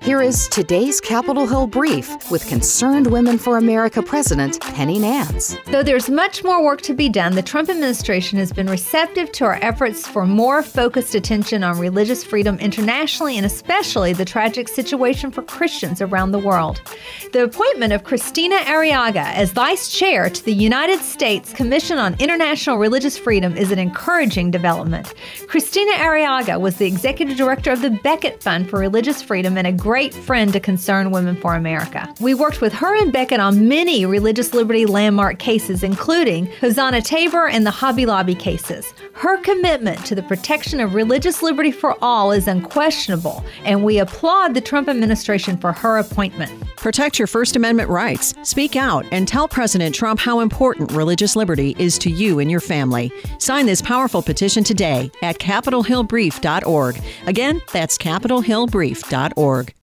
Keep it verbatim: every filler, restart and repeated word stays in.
Here is today's Capitol Hill Brief with Concerned Women for America President Penny Nance. Though there's much more work to be done, the Trump administration has been receptive to our efforts for more focused attention on religious freedom internationally, and especially the tragic situation for Christians around the world. The appointment of Cristina Arriaga as vice chair to the United States Commission on International Religious Freedom is an encouraging development. Cristina Arriaga was the executive director of the Becket Fund for Religious Freedom and a great friend to Concerned Women for America. We worked with her and Becket on many religious liberty landmark cases, including Hosanna Tabor and the Hobby Lobby cases. Her commitment to the protection of religious liberty for all is unquestionable, and we applaud the Trump administration for her appointment. Protect your First Amendment rights. Speak out and tell President Trump how important religious liberty is to you and your family. Sign this powerful petition today at capitol hill brief dot org. Again, that's capitol hill brief dot org.